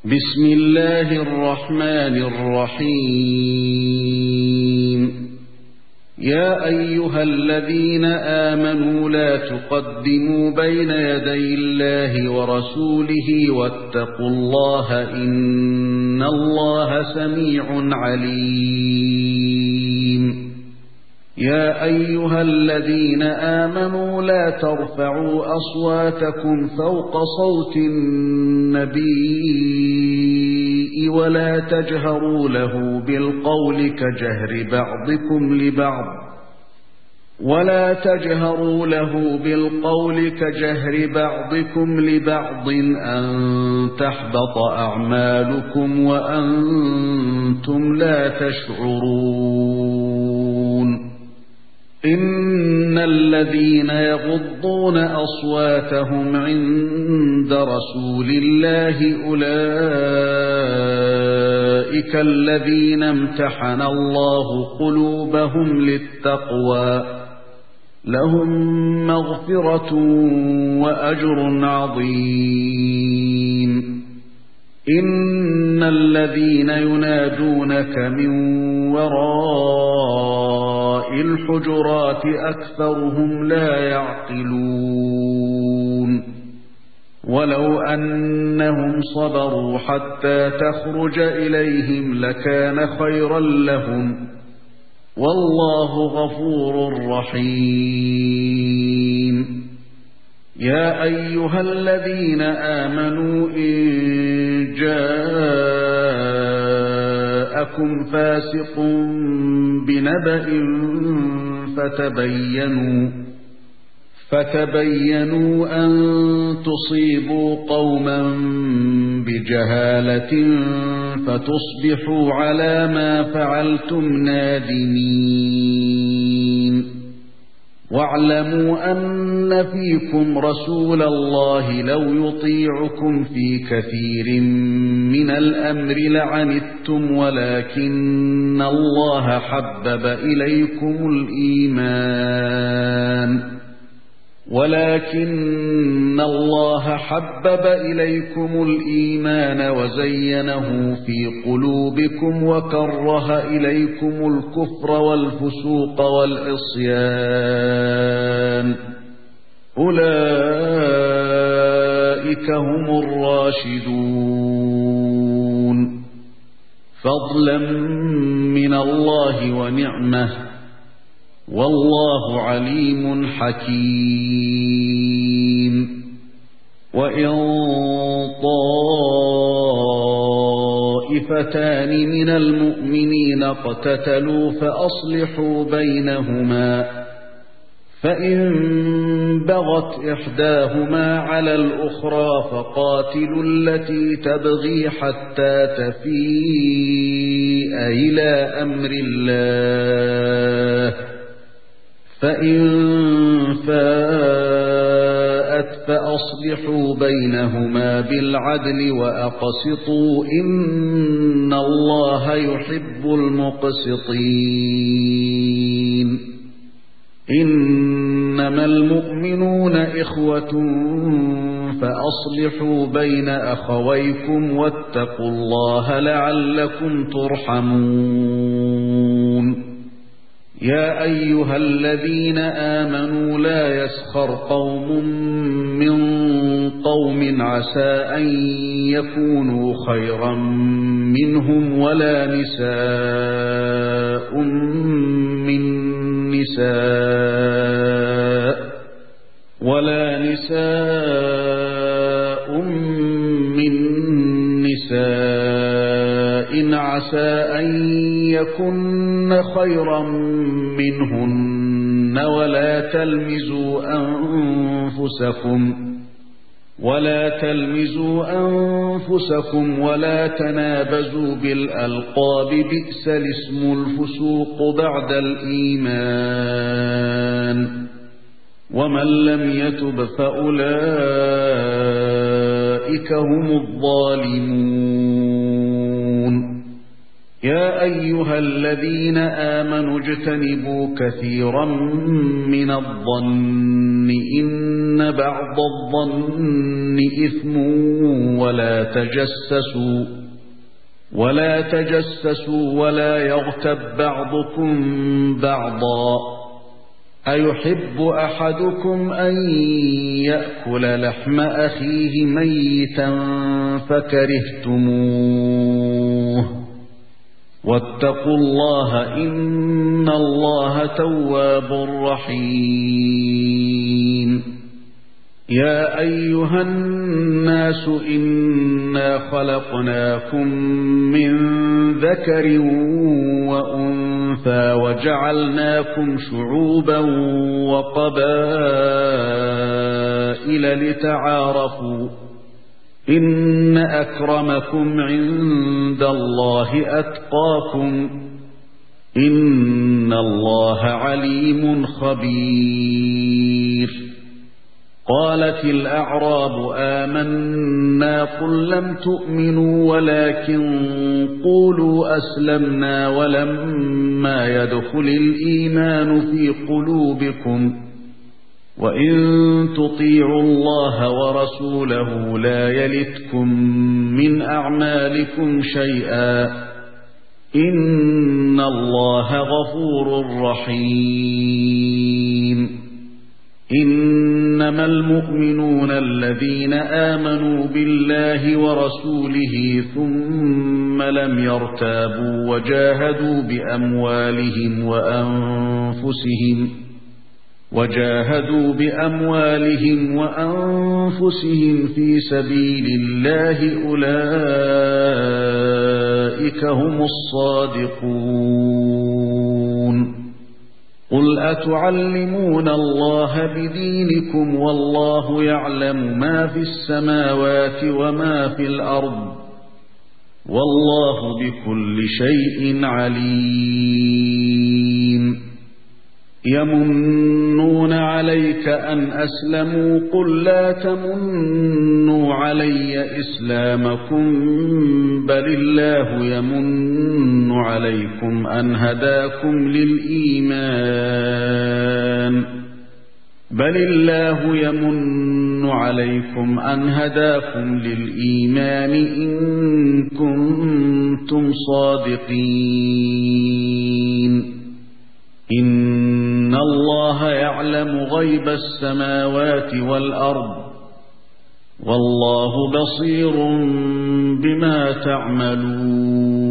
بسم الله الرحمن الرحيم. يا أيها الذين آمنوا لا تقدموا بين يدي الله ورسوله واتقوا الله إن الله سميع عليم. يا أيها الذين آمنوا لا ترفعوا أصواتكم فوق صوت النبي ولا تجهروا له بالقول كجهر بعضكم لبعض أن تحبط أعمالكم وأنتم لا تشعرون. إن الذين يغضون أصواتهم عند رسول الله أولئك الذين امتحن الله قلوبهم للتقوى لهم مغفرة وأجر عظيم. إن الذين ينادونك من وراء الحجرات أكثرهم لا يعقلون. ولو أنهم صبروا حتى تخرج إليهم لكان خيرا لهم والله غفور رحيم. يا أيها الذين آمنوا إن جاءكم فاسق بنبأ فتبينوا أن تصيبوا قوما بجهالة فتصبحوا على ما فعلتم نادمين. واعلموا أن فيكم رسول الله لو يطيعكم في كثير من الأمر لعنتم ولكن الله حبب إليكم الإيمان وزينه في قلوبكم وكره إليكم الكفر والفسوق والعصيان أولئك هم الراشدون فضلا من الله ونعمة والله عليم حكيم. وإن طائفتان من المؤمنين اقتتلوا فأصلحوا بينهما فإن بغت إحداهما على الأخرى فقاتلوا التي تبغي حتى تفيء إلى أمر الله فإن فاءت فأصلحوا بينهما بالعدل وأقسطوا إن الله يحب المقسطين. إنما المؤمنون إخوة فأصلحوا بين أخويكم واتقوا الله لعلكم ترحمون. يا أيها الذين آمنوا لا يسخر قوم من قوم عسى أن يكونوا خيرا منهم ولا نساء من نساء عسى أن يكن خيرا منهن ولا تلمزوا أنفسكم ولا تنابزوا بالألقاب بئس الاسم الفسوق بعد الإيمان ومن لم يتب فأولئك هم الظالمون. يا أيها الذين آمنوا اجتنبوا كثيرا من الظن إن بعض الظن إثم ولا تجسسوا ولا يغتب بعضكم بعضا أيحب أحدكم أن يأكل لحم أخيه ميتا فكرهتموه واتقوا الله إن الله تواب رحيم يا أيها الناس إنا خلقناكم من ذكر وأنثى وجعلناكم شعوبا وقبائل لتعارفوا إن أكرمكم عند الله أتقاكم إن الله عليم خبير قالت الأعراب آمنا قل لم تؤمنوا ولكن قولوا أسلمنا ولما يدخل الإيمان في قلوبكم وإن تطيعوا الله ورسوله لا يلتكم من أعمالكم شيئا إن الله غفور رحيم إنما المؤمنون الذين آمنوا بالله ورسوله ثم لم يرتابوا وجاهدوا بأموالهم وأنفسهم في سبيل الله أولئك هم الصادقون قل أتعلمون الله بدينكم والله يعلم ما في السماوات وما في الأرض والله بكل شيء عليم يمنون عليك أن أسلموا قل لا تمنوا علي إسلامكم بل الله يمن عليكم أن هداكم للإيمان إن كنتم صادقين إن الله يعلم غيب السماوات والأرض والله بصير بما تعملون